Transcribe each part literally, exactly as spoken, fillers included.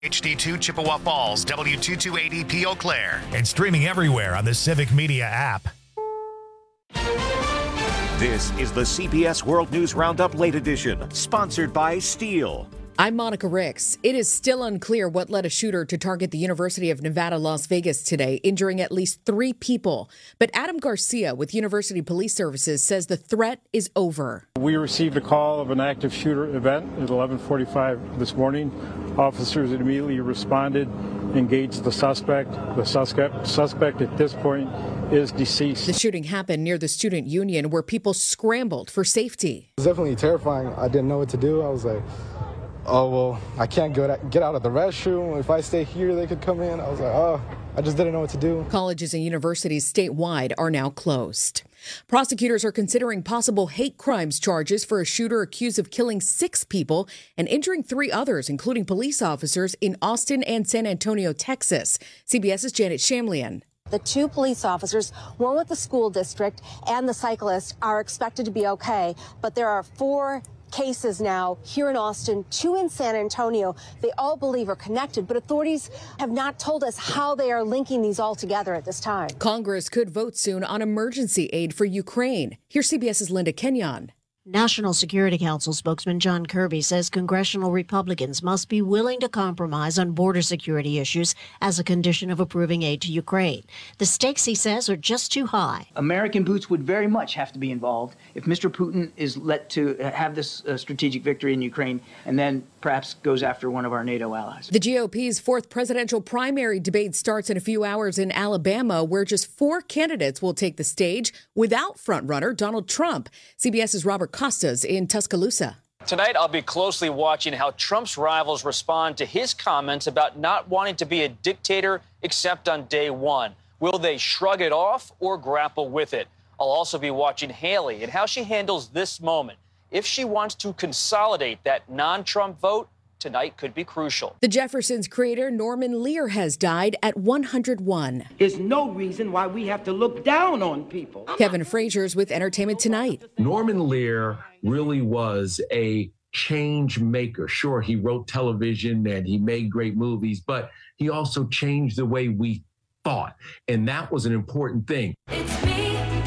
H D two Chippewa Falls, W two two eight E P Eau Claire. And streaming everywhere on the Civic Media app. This is the C B S World News Roundup Late Edition, sponsored by Steel. I'm Monica Ricks. It is still unclear what led a shooter to target the University of Nevada, Las Vegas today, injuring at least three people. But Adam Garcia with University Police Services says the threat is over. We received a call of an active shooter event at eleven forty-five this morning. Officers immediately responded, engaged the suspect. The suspect, suspect at this point is deceased. The shooting happened near the student union where people scrambled for safety. It was definitely terrifying. I didn't know what to do. I was like, oh, well, I can't go get out of the restroom. If I stay here, they could come in. I was like, oh, I just didn't know what to do. Colleges and universities statewide are now closed. Prosecutors are considering possible hate crimes charges for a shooter accused of killing six people and injuring three others, including police officers in Austin and San Antonio, Texas. CBS's Janet Shamlian. The two police officers, one with the school district and the cyclist, are expected to be okay, but there are four cases now here in Austin, two in San Antonio. They all believe are connected, but authorities have not told us how they are linking these all together at this time. Congress could vote soon on emergency aid for Ukraine. Here's CBS's Linda Kenyon. National Security Council spokesman John Kirby says congressional Republicans must be willing to compromise on border security issues as a condition of approving aid to Ukraine. The stakes, he says, are just too high. American boots would very much have to be involved if Mister Putin is let to have this uh, strategic victory in Ukraine and then perhaps goes after one of our NATO allies. The G O P's fourth presidential primary debate starts in a few hours in Alabama, where just four candidates will take the stage without frontrunner Donald Trump. CBS's Robert Costas in Tuscaloosa. Tonight, I'll be closely watching how Trump's rivals respond to his comments about not wanting to be a dictator except on day one. Will they shrug it off or grapple with it? I'll also be watching Haley and how she handles this moment. If she wants to consolidate that non-Trump vote, tonight could be crucial. The Jeffersons creator Norman Lear has died at one hundred one. There's no reason why we have to look down on people. Kevin Frazier's with Entertainment Tonight. Norman Lear really was a change maker. Sure, he wrote television and he made great movies, but he also changed the way we thought. And that was an important thing. It's me.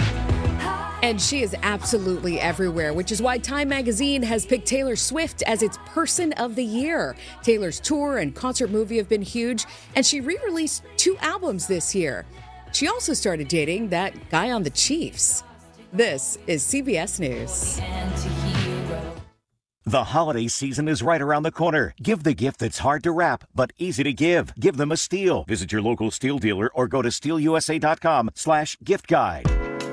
And she is absolutely everywhere, which is why Time Magazine has picked Taylor Swift as its Person of the Year. Taylor's tour and concert movie have been huge, and she re-released two albums this year. She also started dating that guy on the Chiefs. This is C B S News. The holiday season is right around the corner. Give the gift that's hard to wrap, but easy to give. Give them a Steel. Visit your local Steel dealer or go to steel u s a dot com slash gift guide.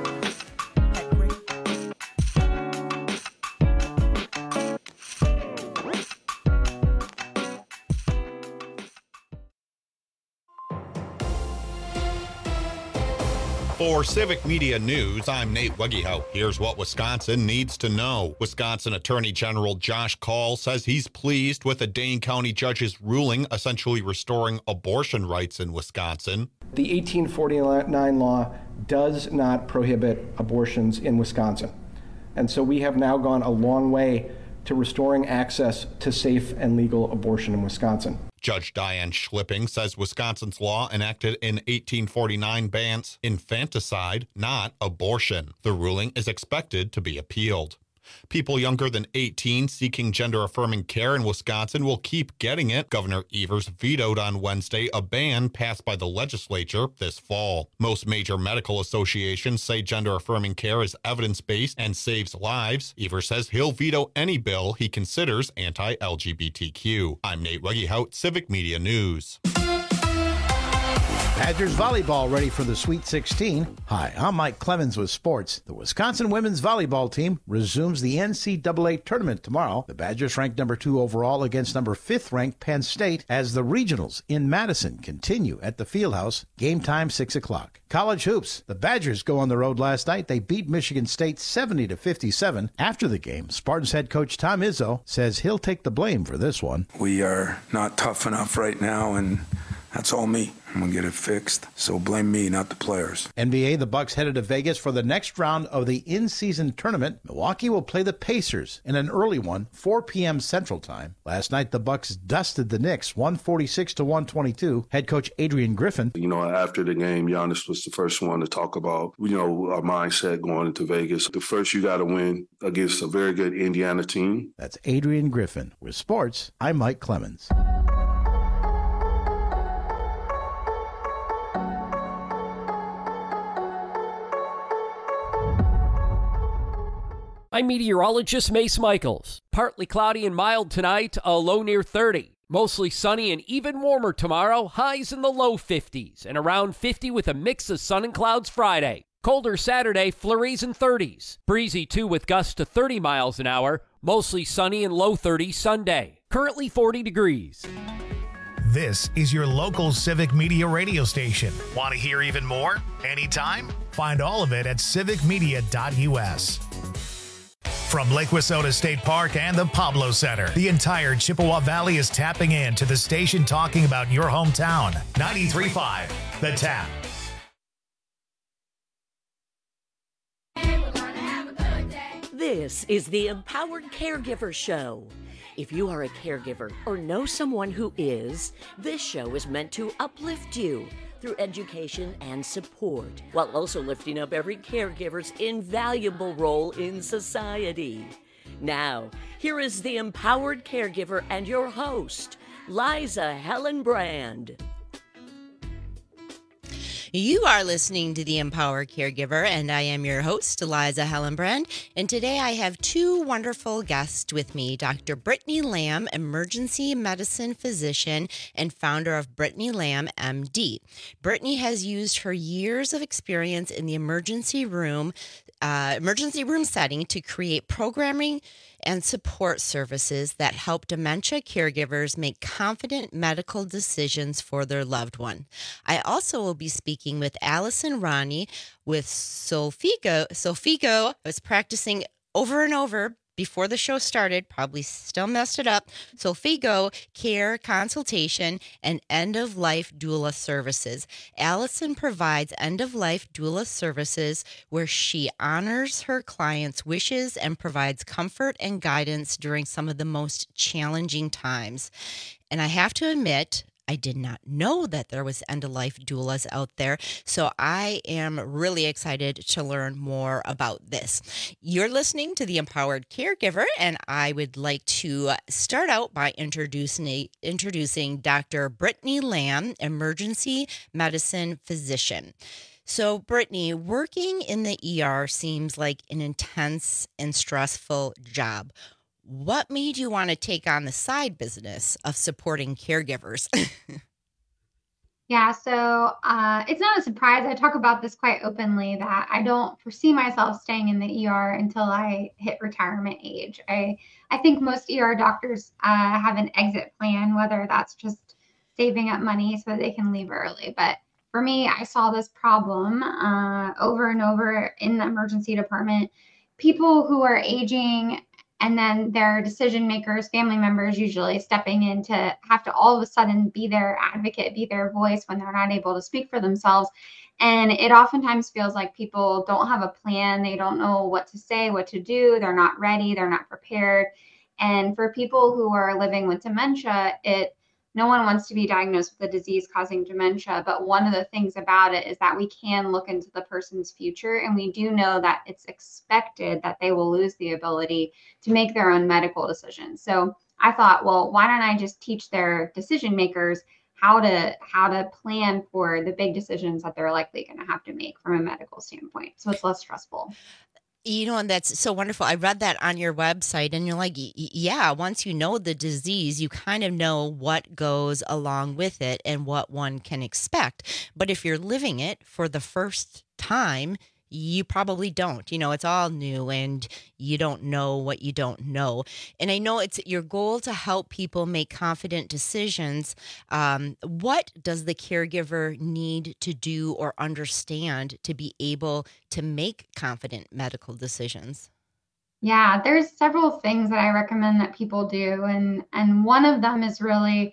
For Civic Media News, I'm Nate Wegehow. Here's what Wisconsin needs to know. Wisconsin Attorney General Josh Kaul says he's pleased with a Dane County judge's ruling essentially restoring abortion rights in Wisconsin. The eighteen forty-nine law does not prohibit abortions in Wisconsin. And so we have now gone a long way to restoring access to safe and legal abortion in Wisconsin. Judge Diane Schlipping says Wisconsin's law enacted in eighteen forty-nine bans infanticide, not abortion. The ruling is expected to be appealed. People younger than eighteen seeking gender-affirming care in Wisconsin will keep getting it. Governor Evers vetoed on Wednesday a ban passed by the legislature this fall. Most major medical associations say gender-affirming care is evidence-based and saves lives. Evers says he'll veto any bill he considers anti-L G B T Q. I'm Nate Wegehout, Civic Media News. Badgers volleyball ready for the Sweet sixteen. Hi, I'm Mike Clemens with sports. The Wisconsin women's volleyball team resumes the N C double A tournament tomorrow. The Badgers ranked number two overall against number fifth ranked Penn State as the regionals in Madison continue at the Fieldhouse. Game time six o'clock. College hoops. The Badgers go on the road last night. They beat Michigan State seventy to fifty-seven. After the game, Spartans head coach Tom Izzo says he'll take the blame for this one. We are not tough enough right now, and That's all me. I'm going to get it fixed. So blame me, not the players. N B A, the Bucks headed to Vegas for the next round of the in-season tournament. Milwaukee will play the Pacers in an early one, four p.m. Central Time. Last night, the Bucks dusted the Knicks, one forty-six to one twenty-two. Head coach Adrian Griffin. You know, after the game, Giannis was the first one to talk about, you know, our mindset going into Vegas. The first, you got to win against a very good Indiana team. That's Adrian Griffin. With sports, I'm Mike Clemens. I'm meteorologist Mace Michaels. Partly cloudy and mild tonight, a low near thirty. Mostly sunny and even warmer tomorrow, highs in the low fifties, and around fifty with a mix of sun and clouds Friday. Colder Saturday, flurries and thirties. Breezy too with gusts to thirty miles an hour. Mostly sunny and low thirties Sunday. Currently forty degrees. This is your local Civic Media radio station. Want to hear even more? Anytime? Find all of it at civic media dot u s. From Lake Wissota State Park and the Pablo Center, the entire Chippewa Valley is tapping in to the station talking about your hometown. ninety-three point five, The Tap. This is the Empowered Caregiver Show. If you are a caregiver or know someone who is, this show is meant to uplift you through education and support, while also lifting up every caregiver's invaluable role in society. Now, here is the Empowered Caregiver and your host, Liza Hellenbrand. You are listening to The Empowered Caregiver, and I am your host, Liza Hellenbrand. And today I have two wonderful guests with me, Doctor Brittany Lamb, emergency medicine physician and founder of Brittany Lamb, M D. Brittany has used her years of experience in the emergency room, uh, emergency room setting to create programming and support services that help dementia caregivers make confident medical decisions for their loved one. I also will be speaking with Allison Ronnie with Solfigo. Solfigo, I was practicing over and over before the show started, probably still messed it up. Solfigo Care Consultation and End-of-Life Doula Services. Allison provides end-of-life doula services where she honors her clients' wishes and provides comfort and guidance during some of the most challenging times. And I have to admit, I did not know that there was end-of-life doulas out there, so I am really excited to learn more about this. You're listening to The Empowered Caregiver, and I would like to start out by introducing, introducing Doctor Brittany Lamb, emergency medicine physician. So, Brittany, working in the E R seems like an intense and stressful job. What made you want to take on the side business of supporting caregivers? Yeah, so uh, it's not a surprise. I talk about this quite openly that I don't foresee myself staying in the E R until I hit retirement age. I, I think most E R doctors uh, have an exit plan, whether that's just saving up money so that they can leave early. But for me, I saw this problem uh, over and over in the emergency department. People who are aging, and then their decision makers, family members usually stepping in to have to all of a sudden be their advocate, be their voice when they're not able to speak for themselves. And it oftentimes feels like people don't have a plan. They don't know what to say, what to do. They're not ready. They're not prepared. And for people who are living with dementia, it no one wants to be diagnosed with a disease causing dementia, but one of the things about it is that we can look into the person's future, and we do know that it's expected that they will lose the ability to make their own medical decisions. So I thought, well, why don't I just teach their decision makers how to how to plan for the big decisions that they're likely going to have to make from a medical standpoint, so it's less stressful. You know, and that's so wonderful. I read that on your website, and you're like, yeah, once you know the disease, you kind of know what goes along with it and what one can expect. But if you're living it for the first time, you probably don't. You know, it's all new and you don't know what you don't know. And I know it's your goal to help people make confident decisions. Um, what does the caregiver need to do or understand to be able to make confident medical decisions? Yeah, there's several things that I recommend that people do. And, and one of them is really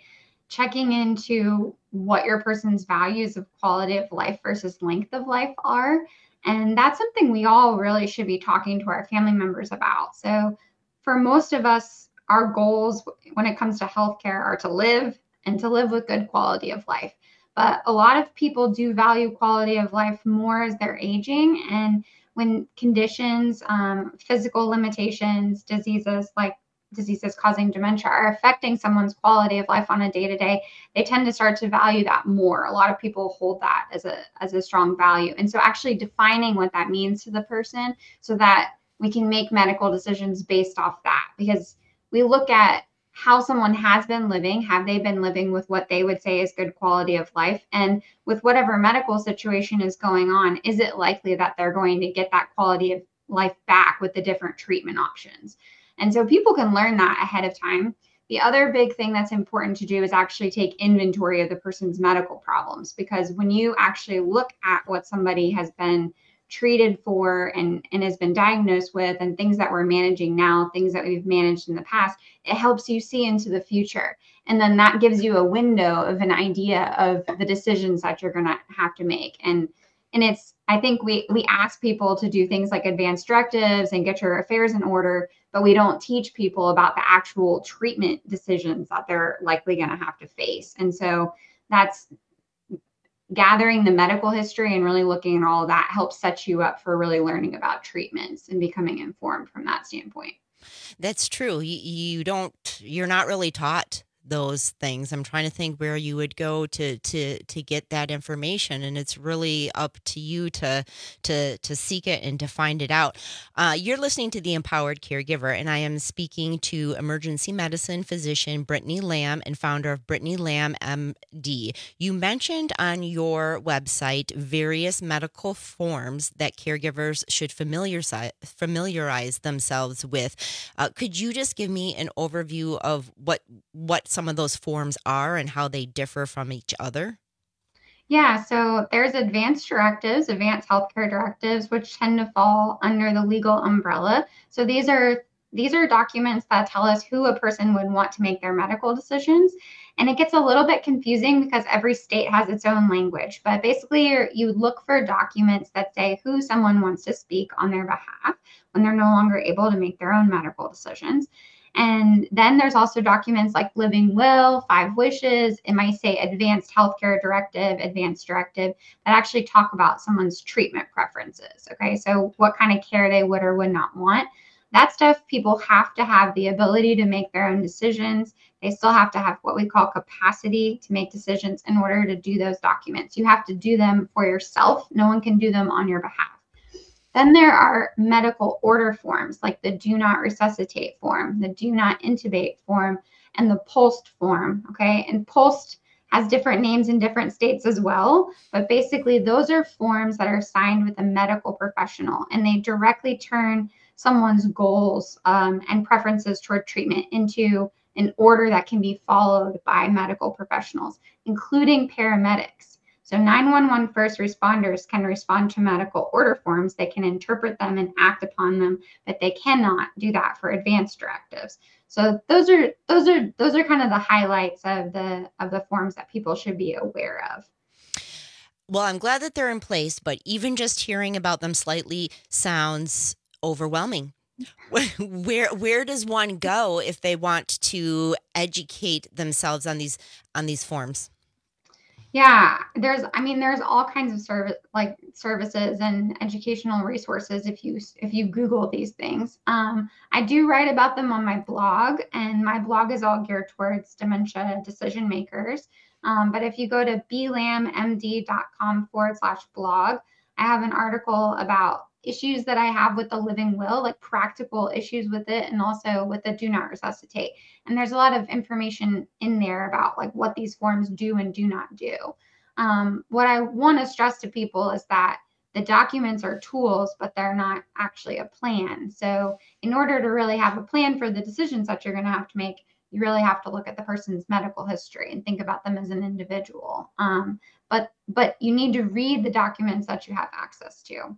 checking into what your person's values of quality of life versus length of life are. And that's something we all really should be talking to our family members about. So for most of us, our goals when it comes to healthcare are to live and to live with good quality of life. But a lot of people do value quality of life more as they're aging. And when conditions, um, physical limitations, diseases like diseases causing dementia are affecting someone's quality of life on a day-to-day, they tend to start to value that more. A lot of people hold that as a as a strong value. And so actually defining what that means to the person so that we can make medical decisions based off that, because we look at how someone has been living. Have they been living with what they would say is good quality of life? And with whatever medical situation is going on, is it likely that they're going to get that quality of life back with the different treatment options? And so people can learn that ahead of time. The other big thing that's important to do is actually take inventory of the person's medical problems, because when you actually look at what somebody has been treated for and, and has been diagnosed with, and things that we're managing now, things that we've managed in the past, it helps you see into the future. And then that gives you a window of an idea of the decisions that you're going to have to make. And and it's, I think we we ask people to do things like advanced directives and get your affairs in order, but we don't teach people about the actual treatment decisions that they're likely going to have to face. And so that's gathering the medical history and really looking at all of that helps set you up for really learning about treatments and becoming informed from that standpoint. That's true. You, you don't, you're not really taught those things. I'm trying to think where you would go to to to get that information, and it's really up to you to to to seek it and to find it out. Uh, you're listening to The Empowered Caregiver, and I am speaking to emergency medicine physician Brittany Lamb and founder of Brittany Lamb M D. You mentioned on your website various medical forms that caregivers should familiarize familiarize themselves with. Uh, could you just give me an overview of what what some of those forms are and how they differ from each other? Yeah, so there's advanced directives, advanced healthcare directives, which tend to fall under the legal umbrella. So these are these are documents that tell us who a person would want to make their medical decisions. And it gets a little bit confusing because every state has its own language. But basically, you're, you look for documents that say who someone wants to speak on their behalf when they're no longer able to make their own medical decisions. And then there's also documents like Living Will, Five Wishes. It might say Advanced Healthcare Directive, Advanced Directive, that actually talk about someone's treatment preferences. Okay, so what kind of care they would or would not want. That stuff, people have to have the ability to make their own decisions. They still have to have what we call capacity to make decisions in order to do those documents. You have to do them for yourself. No one can do them on your behalf. Then there are medical order forms like the do not resuscitate form, the do not intubate form, and the POLST form, okay? And POLST has different names in different states as well, but basically those are forms that are signed with a medical professional, and they directly turn someone's goals um, and preferences toward treatment into an order that can be followed by medical professionals, including paramedics. So nine one one first responders can respond to medical order forms. They can interpret them and act upon them, but they cannot do that for advanced directives. So those are those are those are kind of the highlights of the of the forms that people should be aware of. Well, I'm glad that they're in place, but even just hearing about them slightly sounds overwhelming. Where where does one go if they want to educate themselves on these on these forms? Yeah, there's, I mean, there's all kinds of service, like services and educational resources if you if you Google these things. Um, I do write about them on my blog, and my blog is all geared towards dementia decision makers. Um, but if you go to b lam m d dot com forward slash blog, I have an article about issues that I have with the Living Will, like practical issues with it, and also with the do not resuscitate. And there's a lot of information in there about like what these forms do and do not do. Um, what I want to stress to people is that the documents are tools, but they're not actually a plan. So in order to really have a plan for the decisions that you're going to have to make, you really have to look at the person's medical history and think about them as an individual. Um, but but you need to read the documents that you have access to.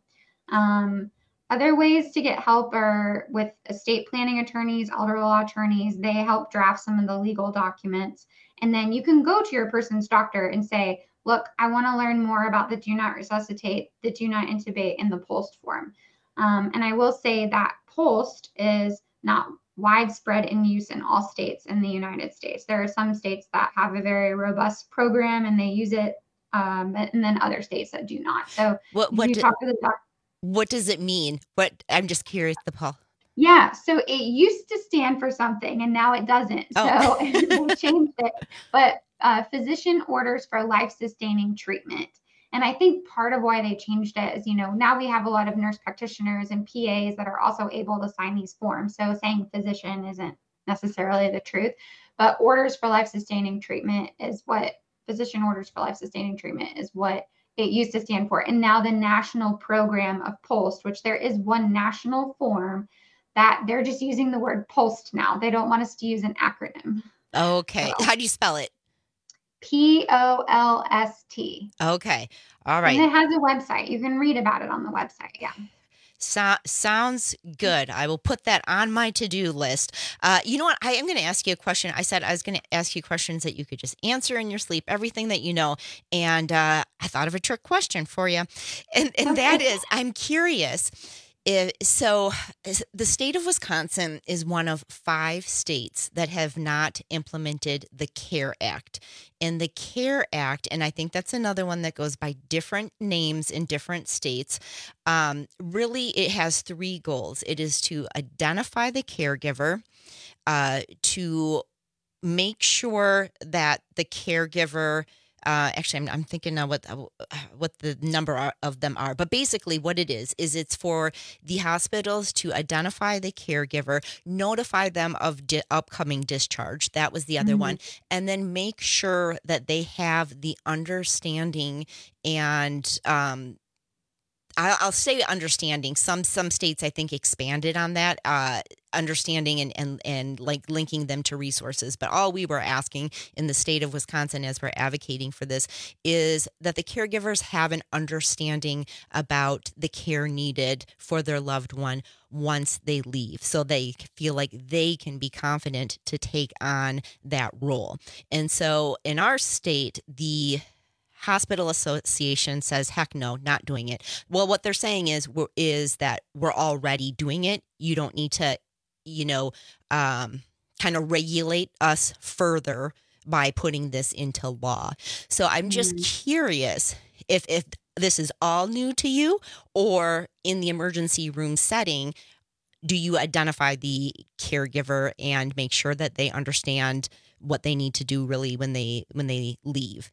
Um, other ways to get help are with estate planning attorneys, elder law attorneys. They help draft some of the legal documents. And then you can go to your person's doctor and say, look, I want to learn more about the do not resuscitate, the do not intubate, and the POLST form. Um, and I will say that POLST is not widespread in use in all states in the United States. There are some states that have a very robust program and they use it, um, and then other states that do not. So what, what you do, talk to the doctor. What does it mean? What I'm just curious, the Paul. Yeah, so it used to stand for something and now it doesn't. Oh. So we changed it. But uh, physician orders for life-sustaining treatment. And I think part of why they changed it is, you know, now we have a lot of nurse practitioners and P As that are also able to sign these forms. So saying physician isn't necessarily the truth, but orders for life-sustaining treatment is what physician orders for life-sustaining treatment is what it used to stand for. And now the national program of POLST, which there is one national form that they're just using the word POLST now. They don't want us to use an acronym. Okay. So, how do you spell it? P O L S T. Okay. All right. And it has a website. You can read about it on the website. Yeah. So, sounds good. I will put that on my to-do list. Uh, you know what? I am going to ask you a question. I said I was going to ask you questions that you could just answer in your sleep, everything that you know. And uh, I thought of a trick question for you. And, and that is, I'm curious. If, so the state of Wisconsin is one of five states that have not implemented the CARE Act. And the CARE Act, and I think that's another one that goes by different names in different states, um, really it has three goals. It is to identify the caregiver, uh, to make sure that the caregiver Uh, actually, I'm, I'm thinking now what what the number are, of them are. But basically what it is, is it's for the hospitals to identify the caregiver, notify them of di- upcoming discharge. That was the other mm-hmm. one. And then make sure that they have the understanding and um, I'll, I'll say understanding. Some some states, I think, expanded on that. Uh, understanding and, and, and like linking them to resources. But all we were asking in the state of Wisconsin as we're advocating for this is that the caregivers have an understanding about the care needed for their loved one once they leave, so they feel like they can be confident to take on that role. And so in our state, the Hospital Association says, heck no, not doing it. Well, what they're saying is, is that we're already doing it. You don't need to, you know, um, kind of regulate us further by putting this into law. So I'm just mm-hmm. curious if, if this is all new to you, or in the emergency room setting, do you identify the caregiver and make sure that they understand what they need to do really when they when they leave?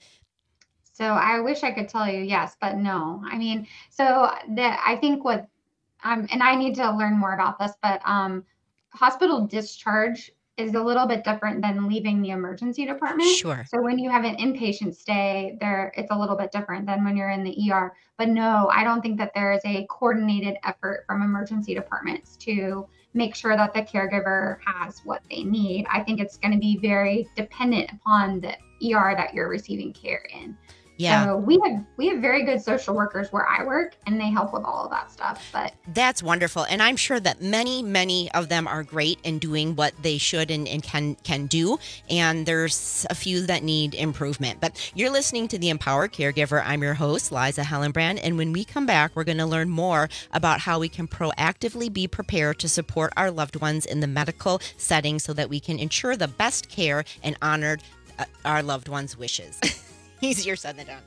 So I wish I could tell you yes, but no. I mean, so that I think what, um, and I need to learn more about this, but um, hospital discharge is a little bit different than leaving the emergency department. Sure. So when you have an inpatient stay there, it's a little bit different than when you're in the E R. But no, I don't think that there is a coordinated effort from emergency departments to make sure that the caregiver has what they need. I think it's going to be very dependent upon the E R that you're receiving care in. Yeah. So we have we have very good social workers where I work, and they help with all of that stuff. But that's wonderful. And I'm sure that many, many of them are great in doing what they should and, and can can do. And there's a few that need improvement. But you're listening to The Empowered Caregiver. I'm your host, Liza Hellenbrand. And when we come back, we're going to learn more about how we can proactively be prepared to support our loved ones in the medical setting so that we can ensure the best care and honor uh, our loved ones' wishes. Easier said than done.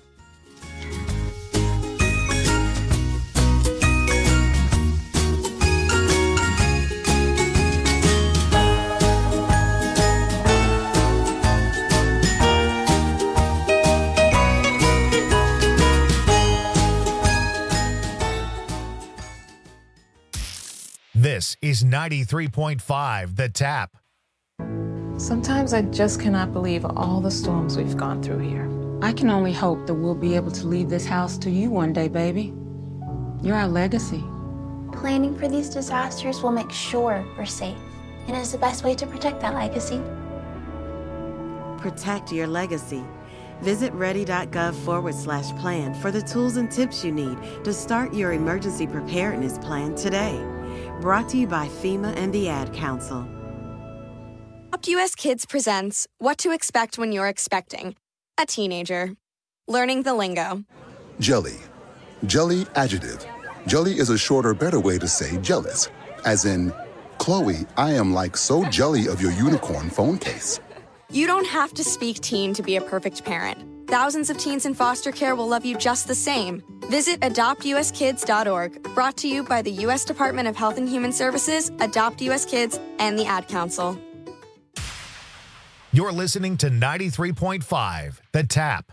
This is ninety-three point five The Tap. Sometimes I just cannot believe all the storms we've gone through here. I can only hope that we'll be able to leave this house to you one day, baby. You're our legacy. Planning for these disasters will make sure we're safe, and is the best way to protect that legacy. Protect your legacy. Visit ready.gov forward slash plan for the tools and tips you need to start your emergency preparedness plan today. Brought to you by FEMA and the Ad Council. A Adopt U S Kids presents What to Expect When You're Expecting a Teenager. Learning the lingo. Jelly. Jelly adjective. Jelly is a shorter, better way to say jealous. As in, Chloe, I am like so jelly of your unicorn phone case. You don't have to speak teen to be a perfect parent. Thousands of teens in foster care will love you just the same. Visit adopt u s kids dot org, brought to you by the U S Department of Health and Human Services, Adopt U S Kids, and the Ad Council. You're listening to ninety-three point five, The Tap.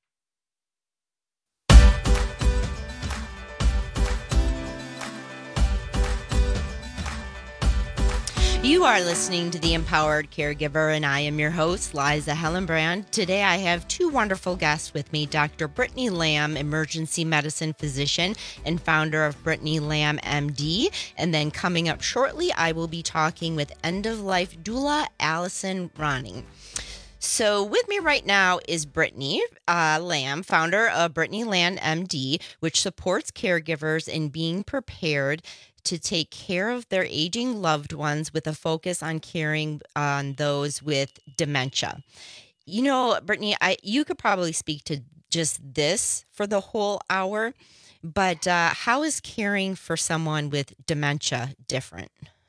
You are listening to The Empowered Caregiver, and I am your host, Liza Hellenbrand. Today I have two wonderful guests with me, Doctor Brittany Lamb, emergency medicine physician and founder of Brittany Lamb, M D. And then coming up shortly, I will be talking with end-of-life doula Allison Ronning. So with me right now is Brittany uh, Lamb, founder of Brittany Lamb, M D, which supports caregivers in being prepared to take care of their aging loved ones with a focus on caring on those with dementia. You know, Brittany, I you could probably speak to just this for the whole hour, but uh, how is caring for someone with dementia different?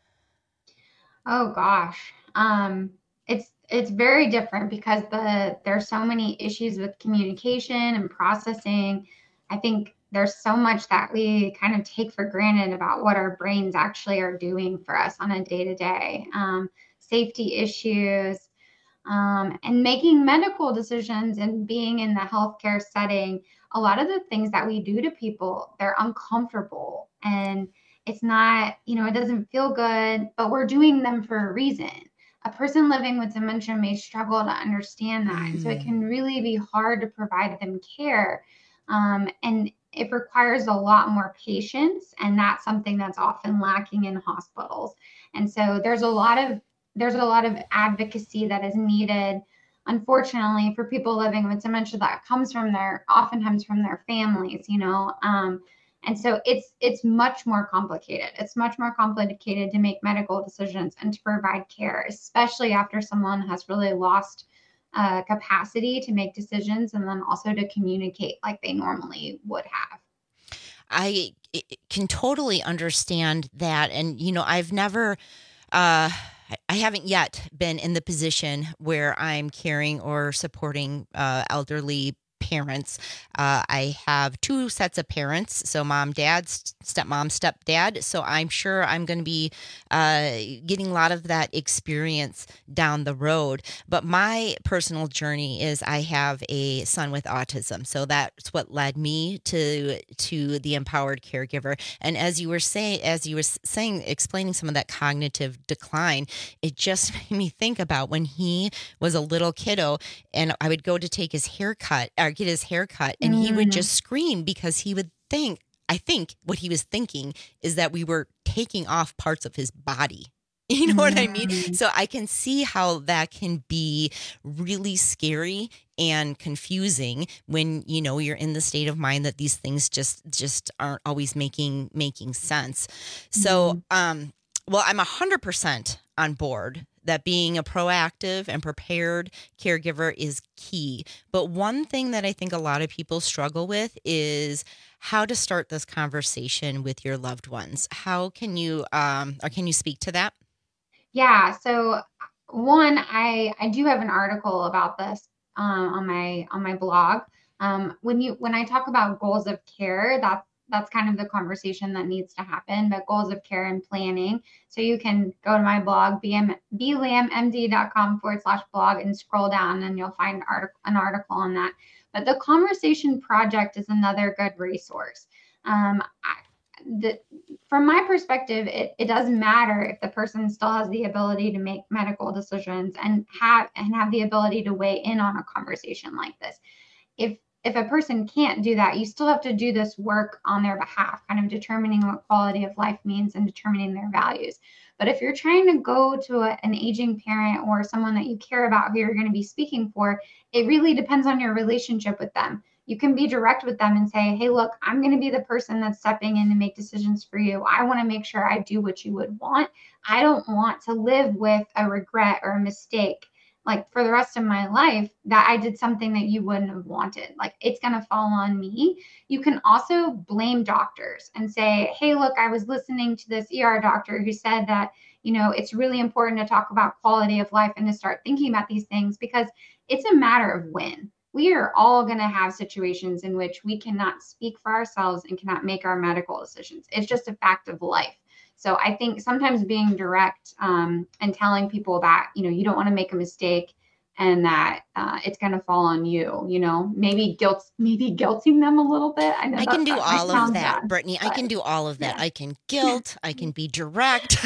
Oh gosh, um, it's it's very different because the there's so many issues with communication and processing. I think there's so much that we kind of take for granted about what our brains actually are doing for us on a day-to-day. Um, safety issues, um, and making medical decisions and being in the healthcare setting. A lot of the things that we do to people, they're uncomfortable and it's not, you know, it doesn't feel good, but we're doing them for a reason. A person living with dementia may struggle to understand that. Mm. And so it can really be hard to provide them care. Um, and it requires a lot more patience, and that's something that's often lacking in hospitals. And so there's a lot of there's a lot of advocacy that is needed, unfortunately, for people living with dementia that comes from their oftentimes from their families, you know. Um, and so it's it's much more complicated. It's much more complicated to make medical decisions and to provide care, especially after someone has really lost Uh, capacity to make decisions and then also to communicate like they normally would have. I can totally understand that. And, you know, I've never, uh, I haven't yet been in the position where I'm caring or supporting uh, elderly parents. Uh, I have two sets of parents, so mom, dad, stepmom, stepdad. So I'm sure I'm going to be uh, getting a lot of that experience down the road. But my personal journey is I have a son with autism, so that's what led me to to the Empowered Caregiver. And as you were saying, as you were saying, explaining some of that cognitive decline, it just made me think about when he was a little kiddo, and I would go to take his haircut or get his haircut, and mm. he would just scream because he would think, I think what he was thinking is that we were taking off parts of his body. You know what I mean? So I can see how that can be really scary and confusing when, you know, you're in the state of mind that these things just just aren't always making making sense. So, um, well, I'm one hundred percent on board that being a proactive and prepared caregiver is key. But one thing that I think a lot of people struggle with is how to start this conversation with your loved ones. How can you, um, or can you speak to that? Yeah. So one, I, I do have an article about this um, on my, on my blog. Um, when you, when I talk about goals of care, that's, that's kind of the conversation that needs to happen, but goals of care and planning. So you can go to my blog, b lamb m d dot com forward slash blog, and scroll down and you'll find article, an article on that. But the Conversation Project is another good resource. Um, I, the, from my perspective, it, it doesn't matter if the person still has the ability to make medical decisions and have, and have the ability to weigh in on a conversation like this. If If a person can't do that, you still have to do this work on their behalf, kind of determining what quality of life means and determining their values. But if you're trying to go to a, an aging parent or someone that you care about who you're going to be speaking for, it really depends on your relationship with them. you can be direct with them and say, hey, look, I'm going to be the person that's stepping in to make decisions for you. I want to make sure I do what you would want. I don't want to live with a regret or a mistake, like for the rest of my life, that I did something that you wouldn't have wanted. Like, it's going to fall on me. You can also blame doctors and say, hey, look, I was listening to this E R doctor who said that, you know, it's really important to talk about quality of life and to start thinking about these things, because it's a matter of when. We are all going to have situations in which we cannot speak for ourselves and cannot make our medical decisions. It's just a fact of life. So I think sometimes being direct um, and telling people that, you know, you don't want to make a mistake and that uh, it's going to fall on you, you know, maybe guilt, maybe guilting them a little bit. I know I that, can do that all of that, bad, Brittany. but, I can do all of that. yeah. I can guilt. I can be direct.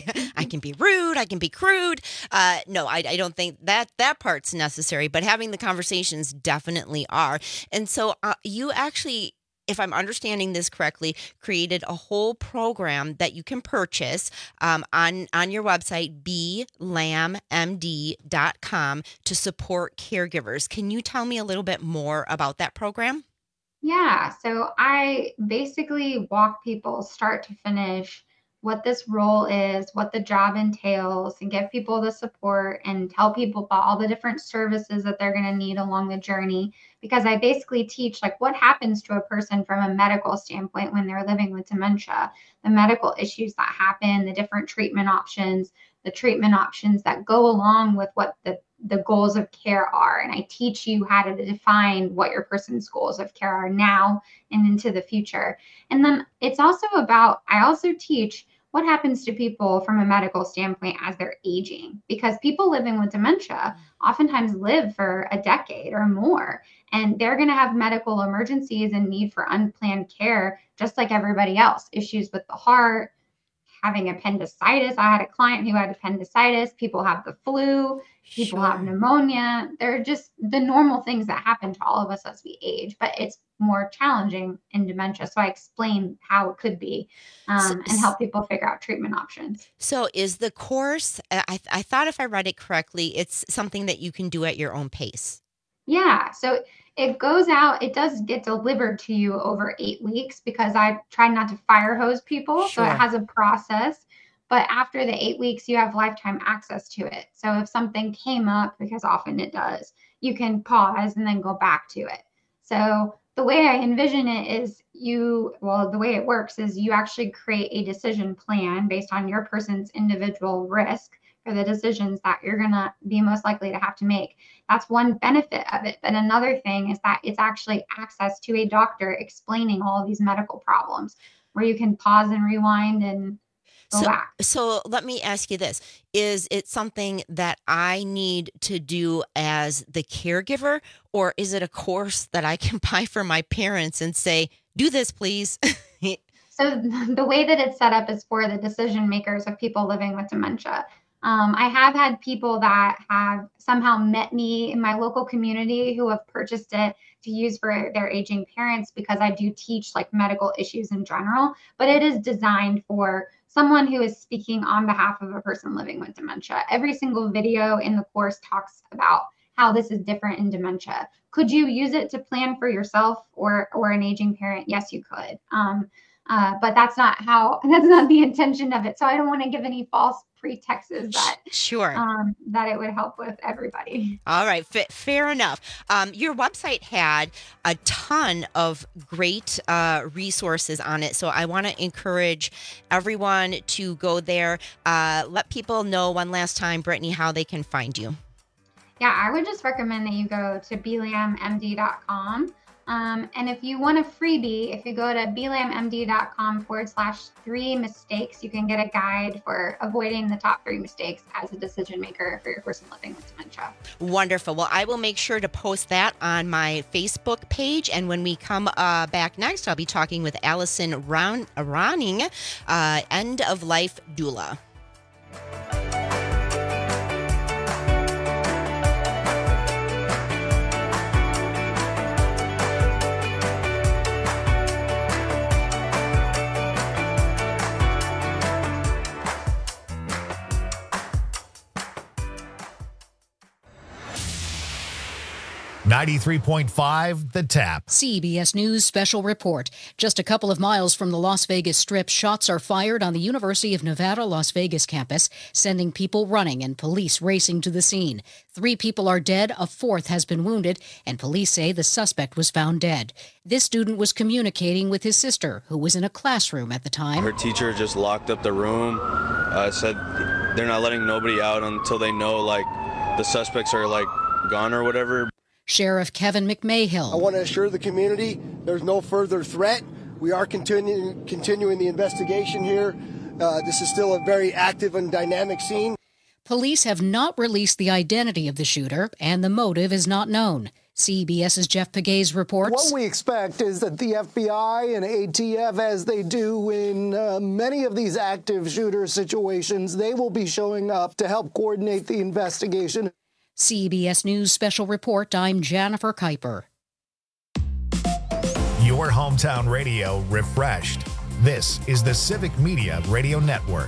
I can be rude. I can be crude. Uh, no, I, I don't think that that part's necessary, but having the conversations definitely are. And so uh, you actually, if I'm understanding this correctly, created a whole program that you can purchase um, on, on your website, b lamb m d dot com, to support caregivers. Can you tell me a little bit more about that program? Yeah, so I basically walk people start to finish what this role is, what the job entails, and give people the support and tell people about all the different services that they're going to need along the journey. Because I basically teach like what happens to a person from a medical standpoint when they're living with dementia, the medical issues that happen, the different treatment options, the treatment options that go along with what the the goals of care are. And I teach you how to define what your person's goals of care are now and into the future. And then it's also about, I also teach what happens to people from a medical standpoint as they're aging, because people living with dementia oftentimes live for a decade or more, and they're going to have medical emergencies and need for unplanned care, just like everybody else. Issues with the heart, having appendicitis. I had a client who had appendicitis. People have the flu. People Sure. have pneumonia. They're just the normal things that happen to all of us as we age, but it's more challenging in dementia. So I explain how it could be um, So- and help people figure out treatment options. So is the course, I, I thought if I read it correctly, it's something that you can do at your own pace. Yeah. So it goes out, it does get delivered to you over eight weeks because I try not to fire hose people. So Sure. it has a process. But after the eight weeks, you have lifetime access to it. So if something came up, because often it does, you can pause and then go back to it. So the way I envision it is you, well, the way it works is you actually create a decision plan based on your person's individual risk for the decisions that you're going to be most likely to have to make. That's one benefit of it. But another thing is that it's actually access to a doctor explaining all of these medical problems where you can pause and rewind and go So, back. so let me ask you this. Is it something that I need to do as the caregiver, or is it a course that I can buy for my parents and say, do this, please? So the way that it's set up is for the decision makers of people living with dementia. Um, I have had people that have somehow met me in my local community who have purchased it to use for their aging parents, because I do teach like medical issues in general, but it is designed for someone who is speaking on behalf of a person living with dementia. Every single video in the course talks about how this is different in dementia. Could you use it to plan for yourself or or an aging parent? Yes, you could. Um, uh, but that's not how, that's not the intention of it. So I don't want to give any false pretexts that Sure. um, that it would help with everybody. All right, fa- fair enough. Um, your website had a ton of great uh, resources on it, so I want to encourage everyone to go there. Uh, let people know one last time, Brittany, how they can find you. Yeah, I would just recommend that you go to b lamb m d dot com. Um, and if you want a freebie, if you go to b lamb m d dot com forward slash three mistakes, you can get a guide for avoiding the top three mistakes as a decision maker for your person living with dementia. Wonderful. Well, I will make sure to post that on my Facebook page. And when we come uh, back next, I'll be talking with Allison Ron- Ronning, uh, End of Life Doula. ninety-three point five The Tap. C B S News special report. Just a couple of miles from the Las Vegas Strip, shots are fired on the University of Nevada, Las Vegas campus, sending people running and police racing to the scene. Three people are dead, a fourth has been wounded, and police say the suspect was found dead. This student was communicating with his sister, who was in a classroom at the time. Her teacher just locked up the room, uh, said they're not letting nobody out until they know, like, the suspects are, like, gone or whatever. Sheriff Kevin McMahill. I want to assure the community there's no further threat. We are continuing continuing the investigation here. Uh, this is still a very active and dynamic scene. Police have not released the identity of the shooter, and the motive is not known. CBS's Jeff Pegues reports. What we expect is that the F B I and A T F, as they do in uh, many of these active shooter situations, they will be showing up to help coordinate the investigation. C B S News special report. I'm Jennifer Kuiper. Your hometown radio refreshed. This is the Civic Media Radio Network.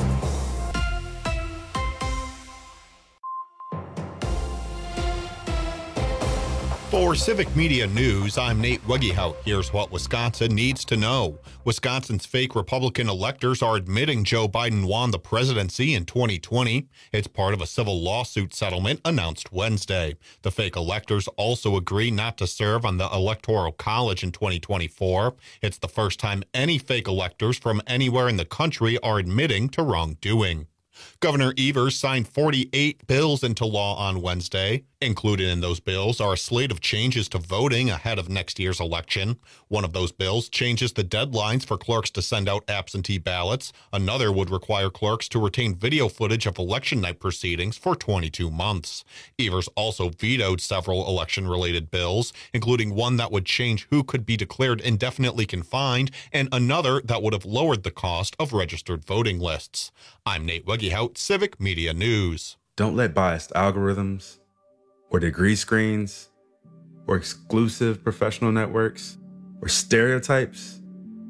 For Civic Media News, I'm Nate Wegehout. Here's what Wisconsin needs to know. Wisconsin's fake Republican electors are admitting Joe Biden won the presidency in twenty twenty. It's part of a civil lawsuit settlement announced Wednesday. The fake electors also agree not to serve on the Electoral College in twenty twenty-four. It's the first time any fake electors from anywhere in the country are admitting to wrongdoing. Governor Evers signed forty-eight bills into law on Wednesday. Included in those bills are a slate of changes to voting ahead of next year's election. One of those bills changes the deadlines for clerks to send out absentee ballots. Another would require clerks to retain video footage of election night proceedings for twenty-two months. Evers also vetoed several election-related bills, including one that would change who could be declared indefinitely confined and another that would have lowered the cost of registered voting lists. I'm Nate Wegehout, Civic Media News. Don't let biased algorithms or degree screens or exclusive professional networks or stereotypes.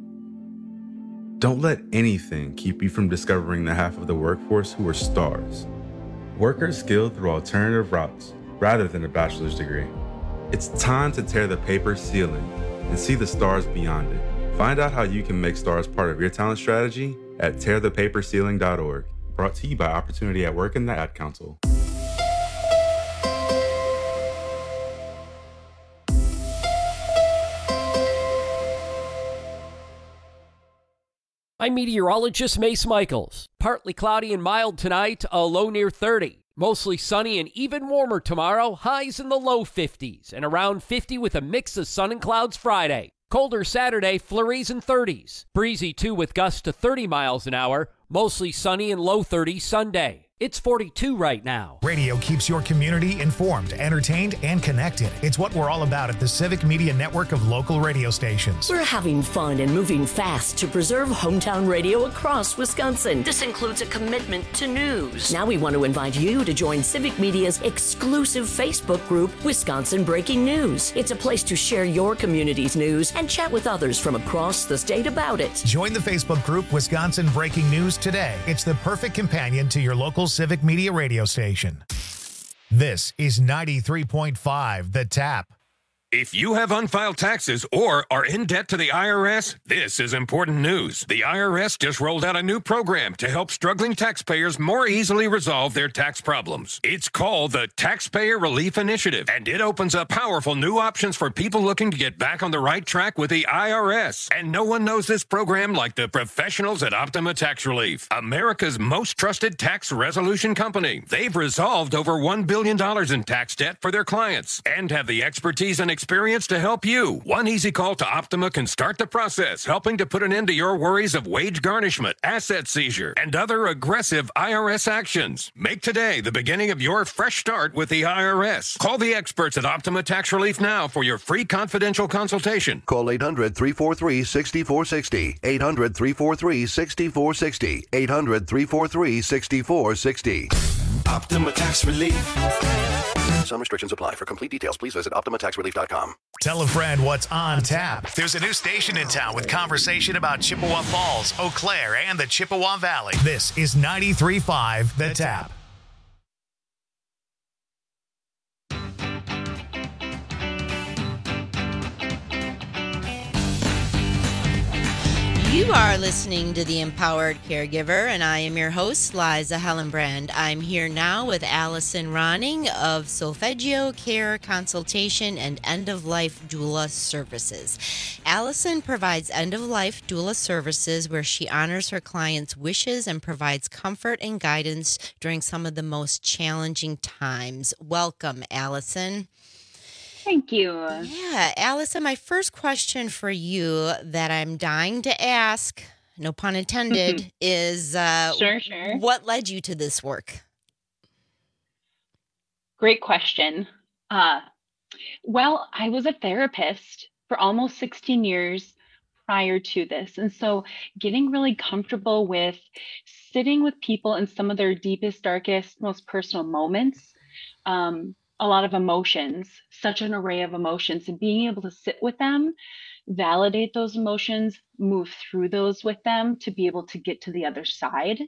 Don't let anything keep you from discovering the half of the workforce who are stars. Workers skilled through alternative routes rather than a bachelor's degree. It's time to tear the paper ceiling and see the stars beyond it. Find out how you can make stars part of your talent strategy at tear the paper ceiling dot org. Brought to you by Opportunity at Work and the Ad Council. I'm meteorologist Mace Michaels. Partly cloudy and mild tonight, a low near thirty. Mostly sunny and even warmer tomorrow, highs in the low fifties, and around fifty with a mix of sun and clouds Friday. Colder Saturday, flurries and thirties. Breezy too with gusts to thirty miles an hour. Mostly sunny and low thirties Sunday. It's forty-two right now. Radio keeps your community informed, entertained, and connected. It's what we're all about at the Civic Media Network of local radio stations. We're having fun and moving fast to preserve hometown radio across Wisconsin. This includes a commitment to news. Now we want to invite you to join Civic Media's exclusive Facebook group, Wisconsin Breaking News. It's a place to share your community's news and chat with others from across the state about it. Join the Facebook group Wisconsin Breaking News today. It's the perfect companion to your local Civic Media radio station. This is ninety-three point five The Tap. If you have unfiled taxes or are in debt to the I R S, this is important news. The I R S just rolled out a new program to help struggling taxpayers more easily resolve their tax problems. It's called the Taxpayer Relief Initiative, and it opens up powerful new options for people looking to get back on the right track with the I R S. And no one knows this program like the professionals at Optima Tax Relief, America's most trusted tax resolution company. They've resolved over one billion dollars in tax debt for their clients and have the expertise and experience to help you. One easy call to Optima can start the process, helping to put an end to your worries of wage garnishment, asset seizure, and other aggressive I R S actions. Make today the beginning of your fresh start with the I R S. Call the experts at Optima Tax Relief now for your free confidential consultation. Call eight hundred, three four three, six four six zero. eight hundred, three four three, six four six zero. eight hundred, three four three, six four six zero. Optima Tax Relief. Some restrictions apply. For complete details, please visit optima tax relief dot com. Tell a friend what's on tap. There's a new station in town with conversation about Chippewa Falls, Eau Claire, and the Chippewa Valley. This is ninety-three point five The Tap. You are listening to The Empowered Caregiver, and I am your host, Liza Hellenbrand. I'm here now with Allison Ronning of Solfeggio Care Consultation and End-of-Life Doula Services. Allison provides end-of-life doula services where she honors her clients' wishes and provides comfort and guidance during some of the most challenging times. Welcome, Allison. Thank you. Yeah, Allison, my first question for you that I'm dying to ask, no pun intended, is uh, sure, sure. What led you to this work? Great question. Uh, well, I was a therapist for almost sixteen years prior to this. And so getting really comfortable with sitting with people in some of their deepest, darkest, most personal moments, um, a lot of emotions, such an array of emotions, and being able to sit with them, validate those emotions, move through those with them to be able to get to the other side.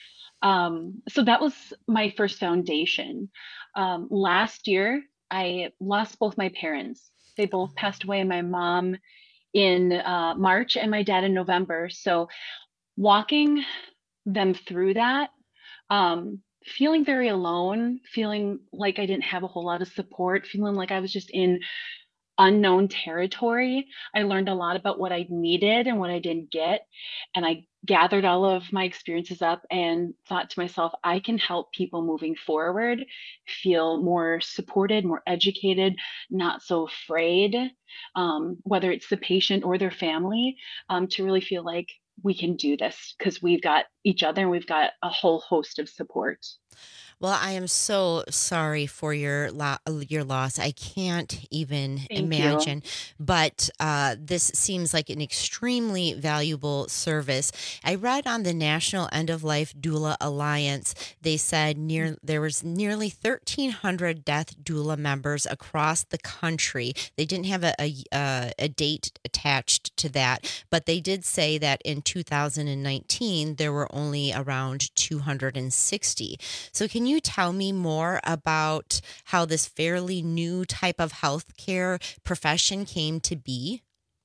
Um, so that was my first foundation. Um, last year, I lost both my parents. They both passed away, my mom in uh, March and my dad in November. So walking them through that, um, feeling very alone, feeling like I didn't have a whole lot of support, feeling like I was just in unknown territory. I learned a lot about what I needed and what I didn't get. And I gathered all of my experiences up and thought to myself, I can help people moving forward feel more supported, more educated, not so afraid, um, whether it's the patient or their family, um, to really feel like we can do this because we've got each other and we've got a whole host of support. Well, I am so sorry for your lo- your loss. I can't even Thank imagine. you. But uh, this seems like an extremely valuable service. I read on the National End-of-Life Doula Alliance, they said near there was nearly thirteen hundred death doula members across the country. They didn't have a, a, a, a date attached to that, but they did say that in two thousand nineteen, there were only around two hundred sixty. So can you tell me more about how this fairly new type of healthcare profession came to be?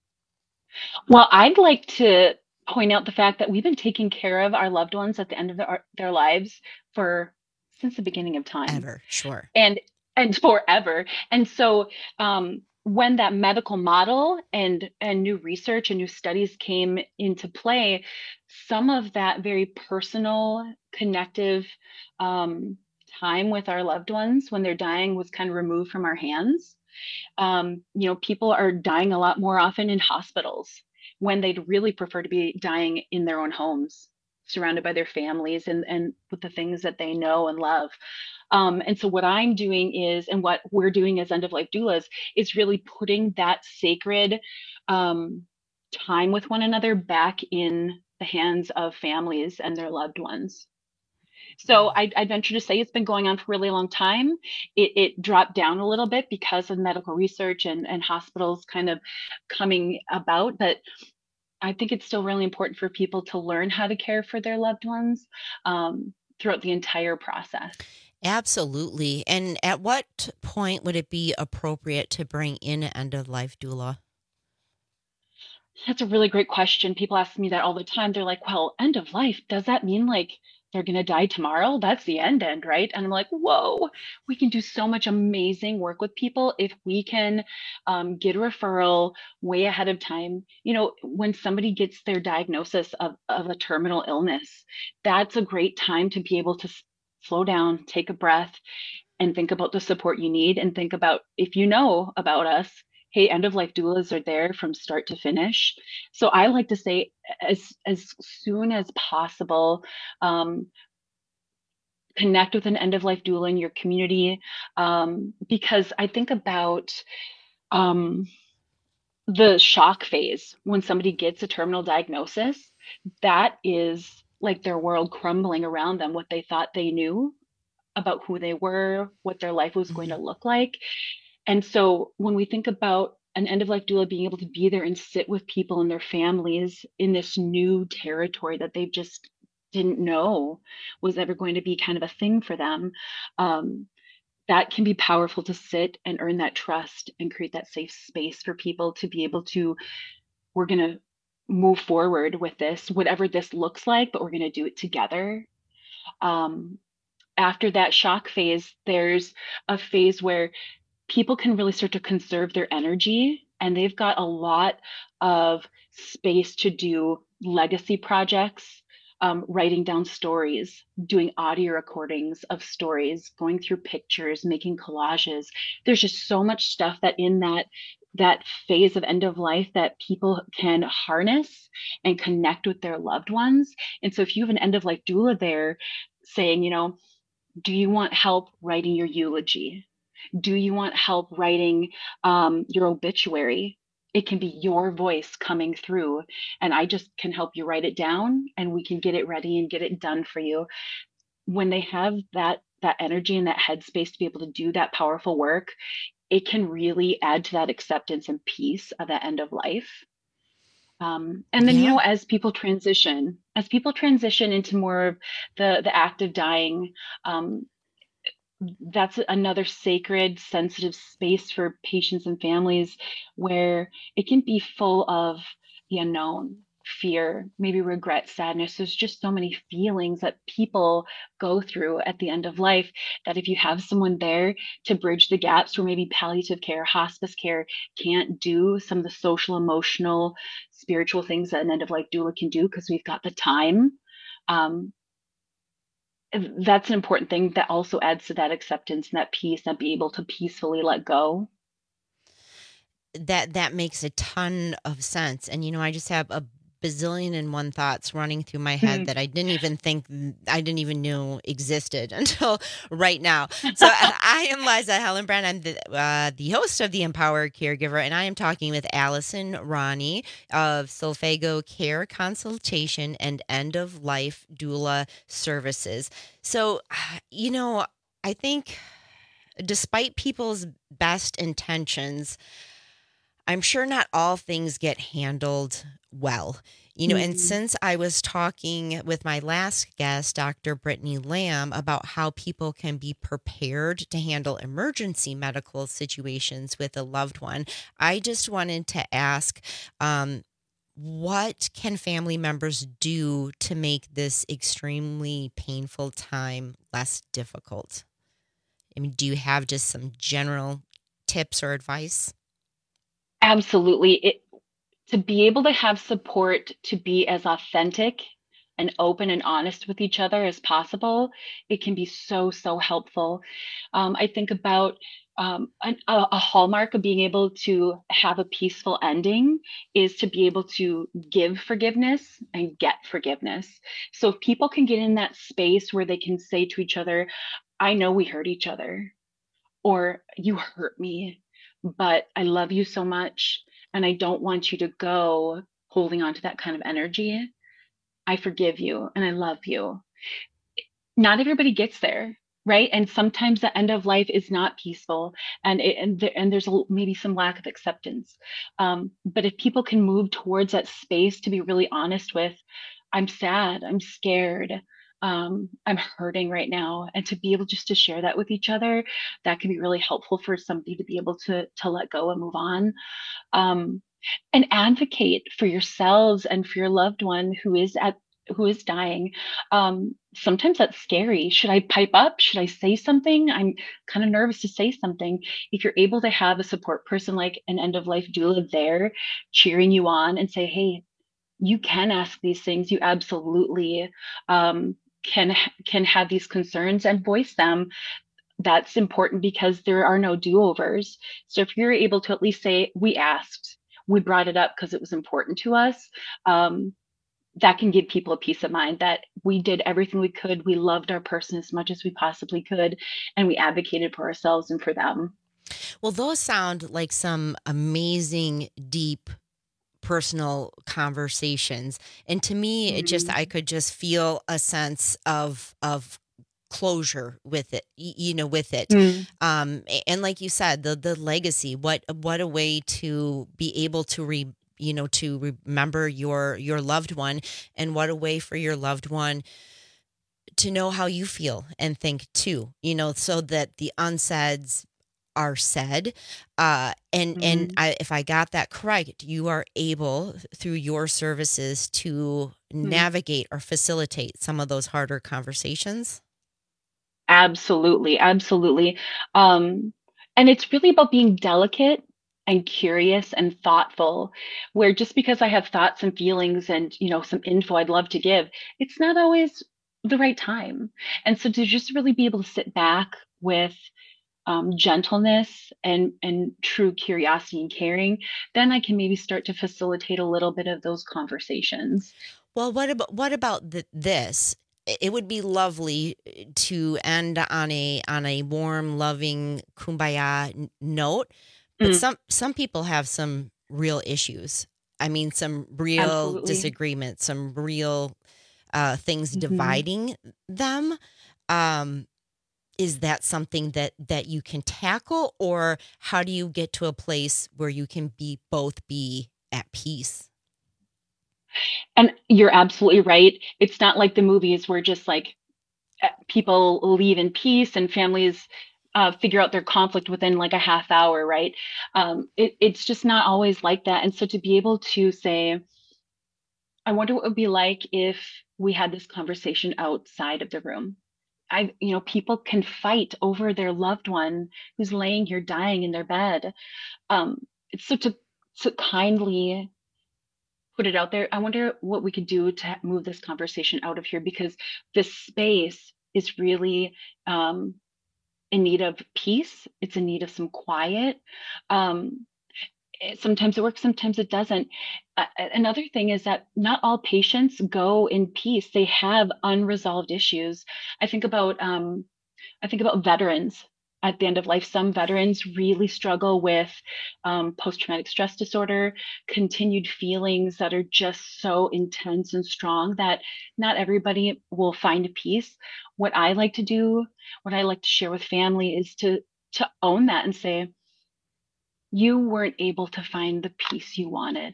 Well, I'd like to point out the fact that we've been taking care of our loved ones at the end of their, their lives for since the beginning of time. Ever, sure. And and forever. And so um, when that medical model and and new research and new studies came into play, some of that very personal, connective um, time with our loved ones when they're dying was kind of removed from our hands. Um, you know, people are dying a lot more often in hospitals when they'd really prefer to be dying in their own homes, surrounded by their families and, and with the things that they know and love. Um, and so what I'm doing is, and what we're doing as end-of-life doulas, is really putting that sacred um, time with one another back in the hands of families and their loved ones. So I, I'd venture to say it's been going on for a really long time. It, it dropped down a little bit because of medical research and, and hospitals kind of coming about, but I think it's still really important for people to learn how to care for their loved ones um, throughout the entire process. Absolutely. And at what point would it be appropriate to bring in an end-of-life doula? That's a really great question. People ask me that all the time. They're like, well, end of life, does that mean like they're going to die tomorrow? That's the end end, right? And I'm like, whoa, we can do so much amazing work with people if we can um, get a referral way ahead of time. You know, when somebody gets their diagnosis of, of a terminal illness, that's a great time to be able to s- slow down, take a breath, and think about the support you need, and think about, if you know about us, hey, end-of-life doulas are there from start to finish. So I like to say as, as soon as possible, um, connect with an end-of-life doula in your community, um, because I think about um, the shock phase when somebody gets a terminal diagnosis. That is like their world crumbling around them, what they thought they knew about who they were, what their life was going to look like. And so when we think about an end-of-life doula being able to be there and sit with people and their families in this new territory that they just didn't know was ever going to be kind of a thing for them, um, that can be powerful to sit and earn that trust and create that safe space for people to be able to, we're going to move forward with this, whatever this looks like, but we're going to do it together. Um, after that shock phase, there's a phase where people can really start to conserve their energy, and they've got a lot of space to do legacy projects, um, writing down stories, doing audio recordings of stories, going through pictures, making collages. There's just so much stuff that in that that phase of end of life that people can harness and connect with their loved ones. And so if you have an end of life doula there saying, you know, do you want help writing your eulogy? Do you want help writing um, your obituary? It can be your voice coming through, and I just can help you write it down, and we can get it ready and get it done for you. When they have that that energy and that headspace to be able to do that powerful work, it can really add to that acceptance and peace of that end of life. Um, and then, yeah. you know, as people transition, as people transition into more of the the act of dying, um, that's another sacred, sensitive space for patients and families where it can be full of the unknown, fear, maybe regret, sadness. There's just so many feelings that people go through at the end of life that if you have someone there to bridge the gaps where maybe palliative care, hospice care can't do some of the social, emotional, spiritual things that an end of life doula can do because we've got the time. Um, that's an important thing that also adds to that acceptance and that peace and be able to peacefully let go. That that makes a ton of sense. And, you know, I just have a bazillion and one thoughts running through my head that I didn't even think, I didn't even know existed until right now. So I am Liza Hellenbrand. I'm the, uh, the host of The Empowered Caregiver, and I am talking with Allison Ronnie of Solfago Care Consultation and End of Life Doula Services. So, you know, I think despite people's best intentions, I'm sure not all things get handled well. You know, mm-hmm. and since I was talking with my last guest, Doctor Brittany Lamb, about how people can be prepared to handle emergency medical situations with a loved one, I just wanted to ask, um, what can family members do to make this extremely painful time less difficult? I mean, do you have just some general tips or advice? Absolutely. It, to be able to have support, to be as authentic and open and honest with each other as possible, it can be so, so helpful. Um, I think about um, a, a hallmark of being able to have a peaceful ending is to be able to give forgiveness and get forgiveness. So if people can get in that space where they can say to each other, I know we hurt each other, or you hurt me, but I love you so much, and I don't want you to go holding on to that kind of energy. I forgive you and I love you. Not everybody gets there, right? And sometimes the end of life is not peaceful, and it, and, there, and there's a, maybe some lack of acceptance. Um, but if people can move towards that space to be really honest with, I'm sad, I'm scared, um, I'm hurting right now, and to be able just to share that with each other, that can be really helpful for somebody to be able to to let go and move on. Um, and advocate for yourselves and for your loved one who is at who is dying. Um, sometimes that's scary. Should I pipe up? Should I say something? I'm kind of nervous to say something. If you're able to have a support person like an end of life doula there cheering you on and say, hey, you can ask these things. You absolutely um, can can have these concerns and voice them. That's important because there are no do-overs. So if you're able to at least say, we asked, we brought it up because it was important to us, um, that can give people a peace of mind that we did everything we could. We loved our person as much as we possibly could, and we advocated for ourselves and for them. Well, those sound like some amazing, deep, personal conversations. And to me, mm-hmm. it just, I could just feel a sense of, of closure with it, you know, with it. Mm. Um, and like you said, the, the legacy, what, what a way to be able to re, you know, to remember your, your loved one, and what a way for your loved one to know how you feel and think too, you know, so that the unsaids are said. Uh, and Mm-hmm. and I, if I got that correct, you are able through your services to Mm-hmm. navigate or facilitate some of those harder conversations. Absolutely, absolutely. Um, and it's really about being delicate and curious and thoughtful, where just because I have thoughts and feelings and, you know, some info I'd love to give, it's not always the right time. And so to just really be able to sit back with um, gentleness and and true curiosity and caring, then I can maybe start to facilitate a little bit of those conversations. Well, what about what about the, this? It would be lovely to end on a on a warm, loving kumbaya n- note, but Mm. some some people have some real issues. I mean, some real Absolutely. disagreements, some real uh, things Mhm. dividing them. Um, is that something that that you can tackle, or how do you get to a place where you can be both be at peace? And you're absolutely right. It's not like the movies where just like uh, people leave in peace and families uh, figure out their conflict within like a half hour, right? Um, it, it's just not always like that. And so to be able to say, I wonder what it would be like if we had this conversation outside of the room. I, you know, people can fight over their loved one who's laying here dying in their bed. Um, it's so to, to kindly put it out there. I wonder what we could do to move this conversation out of here, because this space is really um, in need of peace. It's in need of some quiet. Um, it- sometimes it works, sometimes it doesn't. Uh, another thing is that not all patients go in peace. They have unresolved issues. I think about um, I think about veterans at the end of life. Some veterans really struggle with um, post-traumatic stress disorder, continued feelings that are just so intense and strong that not everybody will find peace. What I like to do, what I like to share with family is to to own that and say, you weren't able to find the peace you wanted.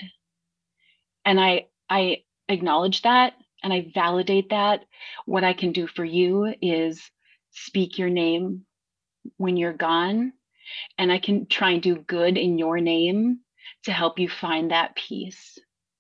And I I acknowledge that and I validate that. What I can do for you is speak your name when you're gone, and I can try and do good in your name to help you find that peace.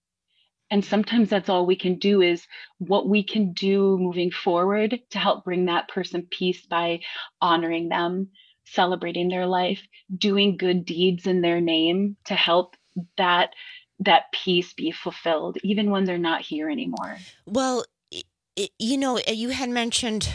And sometimes that's all we can do, is what we can do moving forward to help bring that person peace by honoring them, celebrating their life, doing good deeds in their name to help that that peace be fulfilled, even when they're not here anymore. Well, i- i- you know, you had mentioned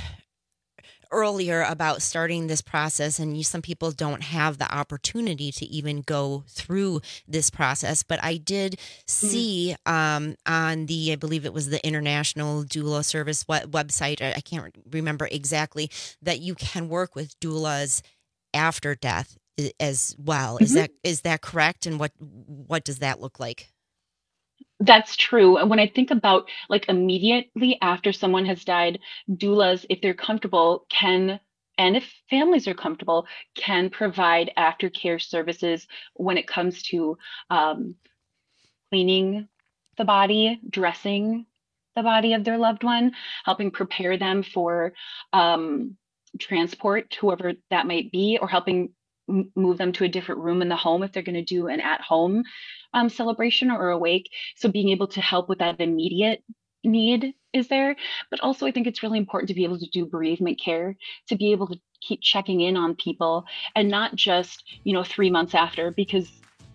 earlier about starting this process, and you, some people don't have the opportunity to even go through this process. But I did see um, on the, I believe it was the International Doula Service web- website, I I can't remember exactly, that you can work with doulas after death i- as well. Is Mhm. that is that correct? And what what does that look like? That's true. And when I think about like immediately after someone has died, doulas, if they're comfortable, can, and if families are comfortable, can provide aftercare services when it comes to um, cleaning the body, dressing the body of their loved one, helping prepare them for um, transport, whoever that might be, or helping m- move them to a different room in the home if they're going to do an at-home um, celebration or a wake. So being able to help with that immediate need is there. But also I think it's really important to be able to do bereavement care, to be able to keep checking in on people, and not just, you know, three months after, because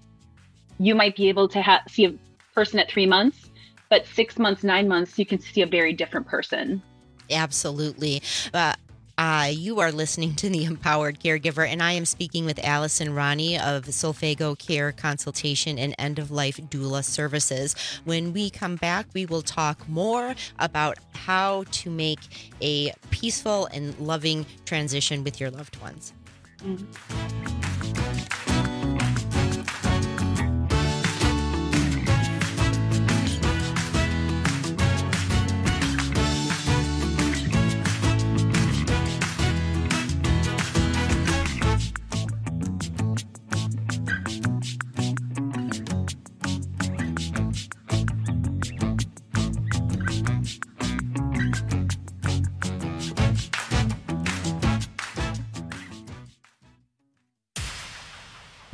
you might be able to ha- see a person at three months, but six months, nine months, you can see a very different person. Absolutely. Uh, uh, you are listening to The Empowered Caregiver, and I am speaking with Allison Ronnie of Solfago Care Consultation and End of Life Doula Services. When we come back, we will talk more about how to make a peaceful and loving transition with your loved ones. Mm-hmm.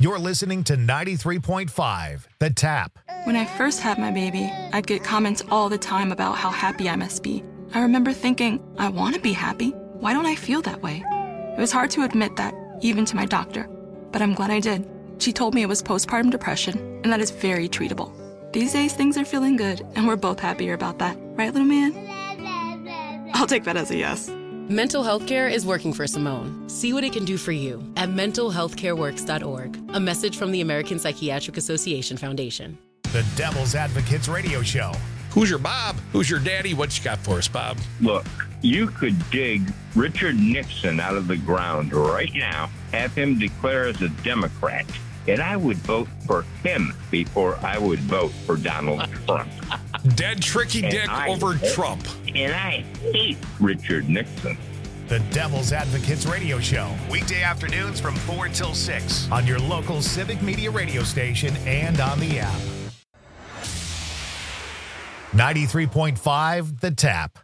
You're listening to ninety-three point five, The Tap. When I first had my baby, I'd get comments all the time about how happy I must be. I remember thinking, I want to be happy. Why don't I feel that way? It was hard to admit that, even to my doctor. But I'm glad I did. She told me it was postpartum depression, and that is very treatable. These days, things are feeling good, and we're both happier about that. Right, little man? I'll take that as a yes. Mental health care is working for Simone. See what it can do for you at mental health care works dot org. A message from the American Psychiatric Association Foundation. The Devil's Advocates Radio Show. Who's your Bob? Who's your daddy? What you got for us, Bob? Look, you could dig Richard Nixon out of the ground right now, have him declare as a Democrat, and I would vote for him before I would vote for Donald Trump. Dead tricky dick I, over Trump. And I hate Richard Nixon. The Devil's Advocates Radio Show. Weekday afternoons from four till six on your local Civic Media radio station and on the app. ninety-three point five, The Tap.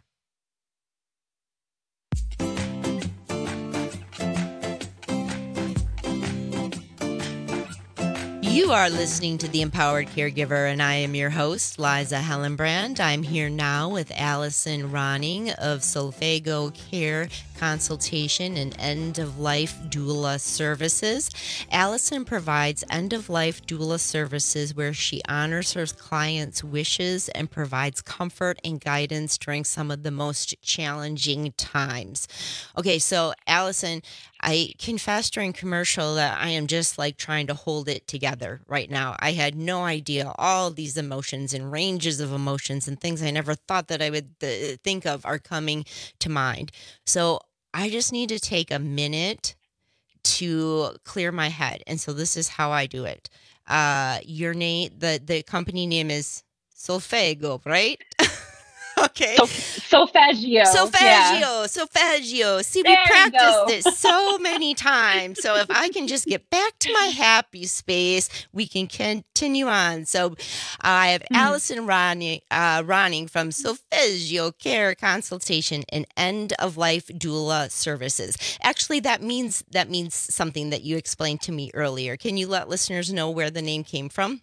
You are listening to The Empowered Caregiver, and I am your host, Liza Hellenbrand. I'm here now with Allison Ronning of Solfago Care Consultation and End-of-Life Doula Services. Allison provides end-of-life doula services where she honors her clients' wishes and provides comfort and guidance during some of the most challenging times. Okay, so Allison, I confessed during commercial that I am just like trying to hold it together right now. I had no idea all these emotions and ranges of emotions and things I never thought that I would uh, think of are coming to mind. So I just need to take a minute to clear my head. And so this is how I do it. Uh, your name, the, the company name is Solfago, right? Okay. So, Solfeggio. Solfeggio. Yeah. Solfeggio. See, there we practiced this so many times. So if I can just get back to my happy space, we can continue on. So uh, I have mm-hmm. Allison Ronning, uh, Ronning from Solfeggio Care Consultation and End of Life Doula Services. Actually, that means that means something that you explained to me earlier. Can you let listeners know where the name came from?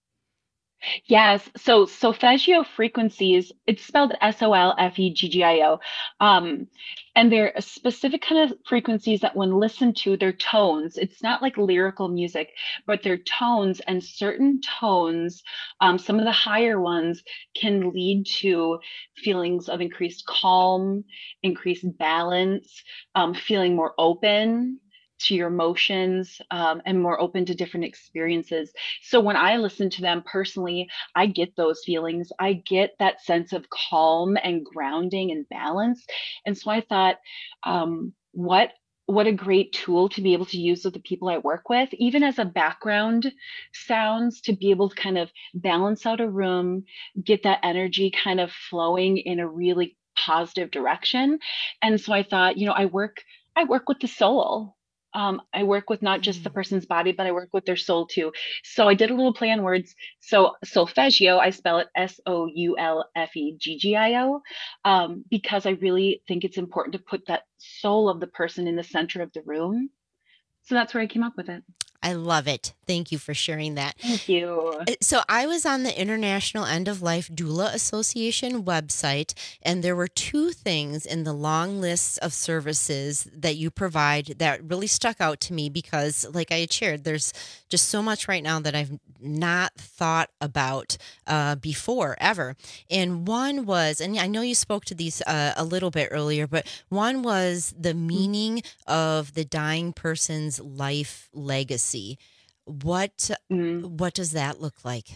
Yes. So Solfeggio frequencies, it's spelled S O L F E G G I O. Um, and they're a specific kind of frequencies that when listened to, they're tones. It's not like lyrical music, but they're tones, and certain tones, um, some of the higher ones, can lead to feelings of increased calm, increased balance, um, feeling more open to your emotions, um, and more open to different experiences. So when I listen to them personally, I get those feelings. I get that sense of calm and grounding and balance. And so I thought, um, what what a great tool to be able to use with the people I work with, even as a background sounds, to be able to kind of balance out a room, get that energy kind of flowing in a really positive direction. And so I thought, you know, I work I work with the soul. Um, I work with not just the person's body, but I work with their soul too. So I did a little play on words. So Solfeggio, I spell it S O U L F E G G I O, um, because I really think it's important to put that soul of the person in the center of the room. So that's where I came up with it. I love it. Thank you for sharing that. Thank you. So I was on the International End of Life Doula Association website, and there were two things in the long lists of services that you provide that really stuck out to me because, like I had shared, there's just so much right now that I've not thought about uh, before, ever. And one was, and I know you spoke to these uh, a little bit earlier, but one was the meaning of the dying person's life legacy. What mm. what does that look like?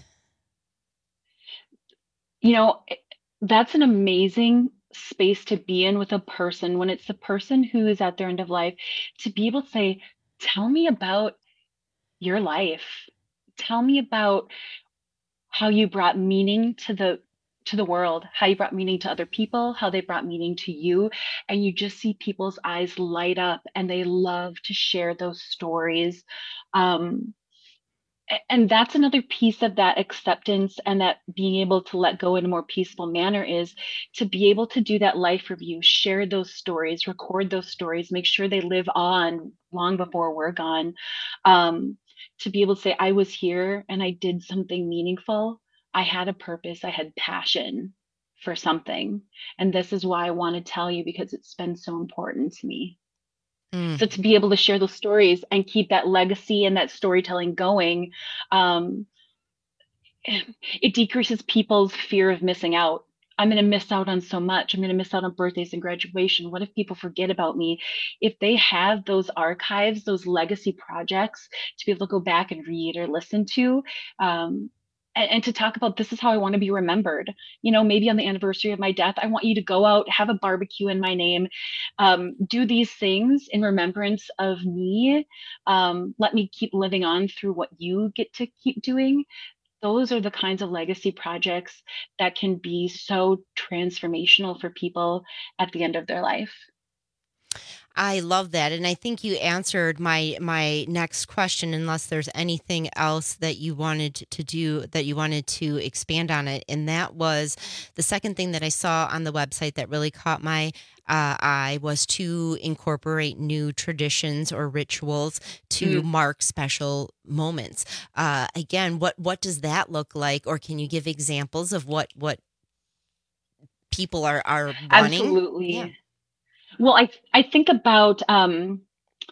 You know, that's an amazing space to be in with a person when it's the person who is at their end of life, to be able to say, tell me about your life. Tell me about how you brought meaning to the to the world, how you brought meaning to other people, how they brought meaning to you. And you just see people's eyes light up and they love to share those stories. Um, and that's another piece of that acceptance and that being able to let go in a more peaceful manner, is to be able to do that life review, share those stories, record those stories, make sure they live on long before we're gone. Um, to be able to say, I was here and I did something meaningful. I had a purpose. I had passion for something. And this is why I want to tell you, because it's been so important to me. Mm. So to be able to share those stories and keep that legacy and that storytelling going, um, it decreases people's fear of missing out. I'm going to miss out on so much. I'm going to miss out on birthdays and graduation. What if people forget about me? If they have those archives, those legacy projects to be able to go back and read or listen to, um, and, and to talk about, this is how I want to be remembered. You know, maybe on the anniversary of my death, I want you to go out, have a barbecue in my name, um, do these things in remembrance of me. Um, let me keep living on through what you get to keep doing. Those are the kinds of legacy projects that can be so transformational for people at the end of their life. I love that. And I think you answered my my next question, unless there's anything else that you wanted to do, that you wanted to expand on it. And that was the second thing that I saw on the website that really caught my uh, eye, was to incorporate new traditions or rituals to mm. mark special moments. Uh, again, what what does that look like? Or can you give examples of what, what people are, are wanting? Absolutely. Yeah. Well, I I think about, um,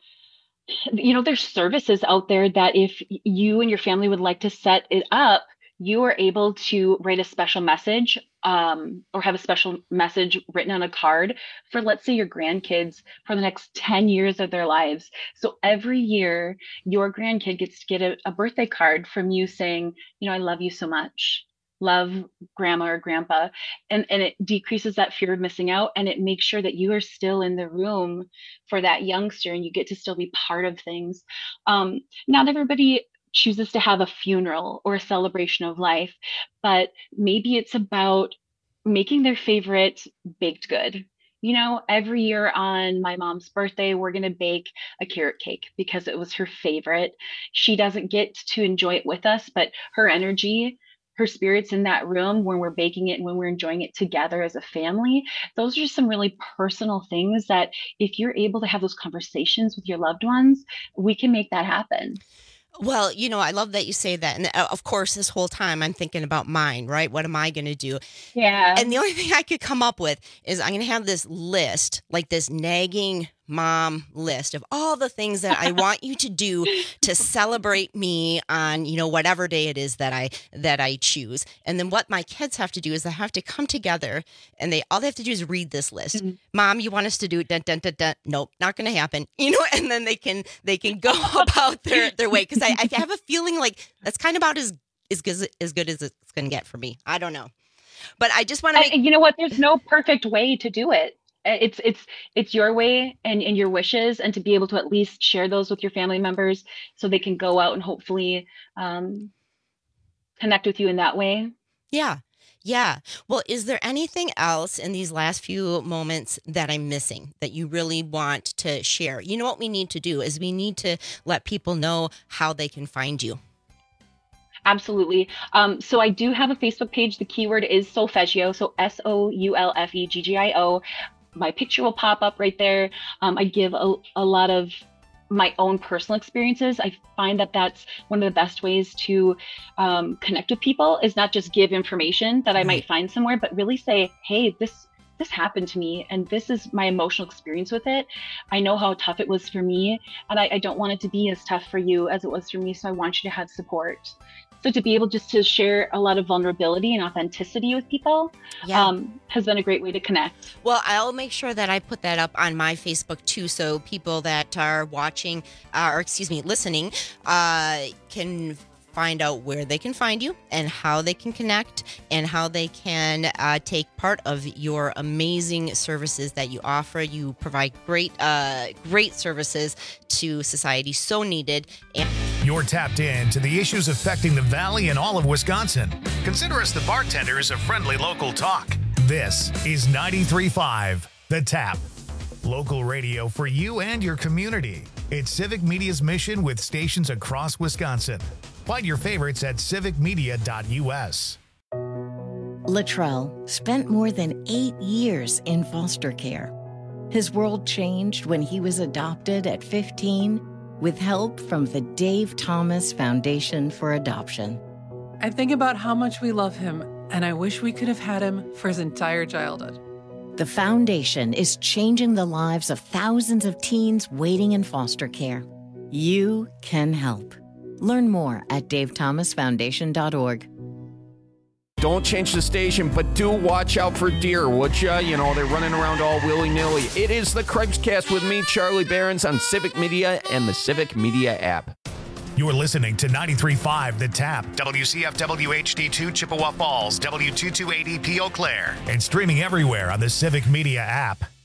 you know, there's services out there that if you and your family would like to set it up, you are able to write a special message um, or have a special message written on a card for, let's say, your grandkids for the next ten years of their lives. So every year, your grandkid gets to get a, a birthday card from you saying, you know, I love you so much. Love grandma or grandpa. And, and it decreases that fear of missing out, and it makes sure that you are still in the room for that youngster and you get to still be part of things. Um, not everybody chooses to have a funeral or a celebration of life, but maybe it's about making their favorite baked good. You know, every year on my mom's birthday, we're going to bake a carrot cake because it was her favorite. She doesn't get to enjoy it with us, but her energy, her spirits in that room when we're baking it and when we're enjoying it together as a family, those are some really personal things that if you're able to have those conversations with your loved ones, we can make that happen. Well, you know, I love that you say that. And uh, of course, this whole time I'm thinking about mine, right? What am I going to do? Yeah. And the only thing I could come up with is I'm going to have this list, like this nagging mom list of all the things that I want you to do to celebrate me on, you know, whatever day it is that I that I choose. And then what my kids have to do is they have to come together and they all they have to do is read this list. Mm-hmm. Mom, you want us to do dun, dun, dun, dun. Nope, not going to happen. You know, and then they can they can go about their, their way, because I, I have a feeling like that's kind of about as as good as, good as it's going to get for me. I don't know. But I just want to make... You know what? There's no perfect way to do it. It's it's it's your way and, and your wishes, and to be able to at least share those with your family members so they can go out and hopefully um, connect with you in that way. Yeah. Yeah. Well, is there anything else in these last few moments that I'm missing that you really want to share? You know what we need to do is we need to let people know how they can find you. Absolutely. Um, so I do have a Facebook page. The keyword is Solfeggio. So S O U L F E G G I O. My picture will pop up right there. Um, I give a, a lot of my own personal experiences. I find that that's one of the best ways to um, connect with people, is not just give information that I might find somewhere, but really say, hey, this this happened to me and this is my emotional experience with it. I know how tough it was for me, and I, I don't want it to be as tough for you as it was for me. So I want you to have support. So to be able just to share a lot of vulnerability and authenticity with people yeah. um, has been a great way to connect. Well, I'll make sure that I put that up on my Facebook too, so people that are watching, uh, or excuse me, listening, uh, can find out where they can find you and how they can connect and how they can uh, take part of your amazing services that you offer. You provide great, uh, great services to society, so needed. And- You're tapped in to the issues affecting the Valley and all of Wisconsin. Consider us the bartenders of friendly local talk. This is ninety-three point five The Tap. Local radio for you and your community. It's Civic Media's mission with stations across Wisconsin. Find your favorites at civic media dot U S. Latrell spent more than eight years in foster care. His world changed when he was adopted at fifteen with help from the Dave Thomas Foundation for Adoption. I think about how much we love him, and I wish we could have had him for his entire childhood. The foundation is changing the lives of thousands of teens waiting in foster care. You can help. Learn more at dave thomas foundation dot org. Don't change the station, but do watch out for deer, would ya? You know, they're running around all willy-nilly. It is the Craig's-Cast with me, Charlie Behrens, on Civic Media and the Civic Media app. You're listening to ninety-three point five The Tap, W C F W H D two Chippewa Falls, W two twenty-eight P Eau Claire, and streaming everywhere on the Civic Media app.